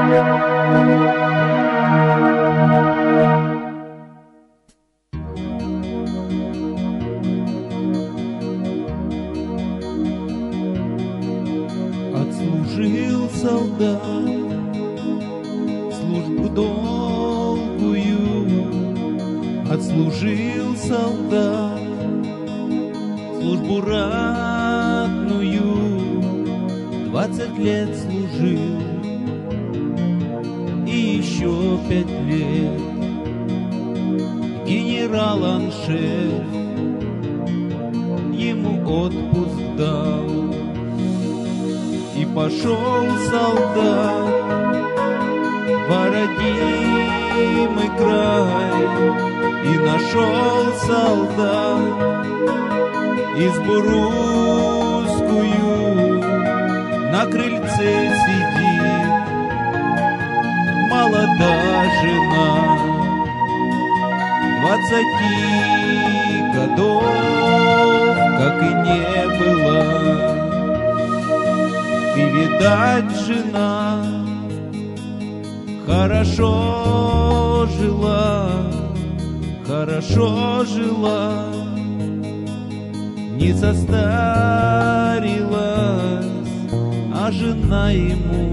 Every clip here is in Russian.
Отслужил солдат службу долгую, отслужил солдат службу ратную, 20 лет служил и еще 5 лет генерал-аншеф ему отпуск дал. И пошел солдат в родимый край, и нашел солдат избу русскую, на крыльце сидит молодая жена, 20 годов, как и не было. И, видать, жена хорошо жила, не состарилась, а жена ему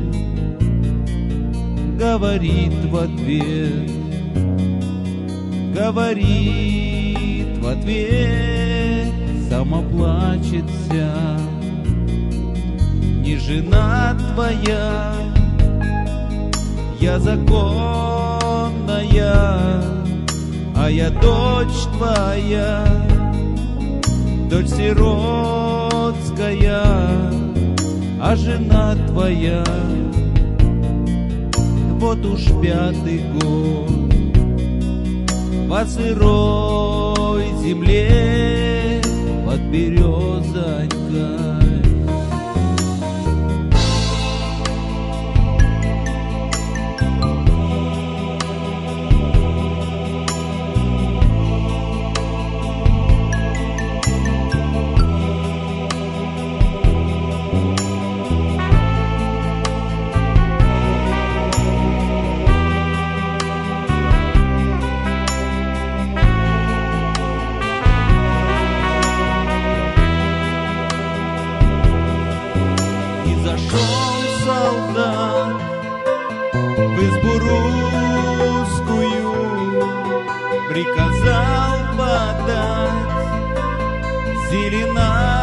говорит в ответ, сама плачется. Не жена твоя, я законная, а я дочь твоя, дочь сиротская, а жена твоя вот уж 5-й год по сырой земле под березонькой. Зашел солдат в избу русскую, приказал подать зелена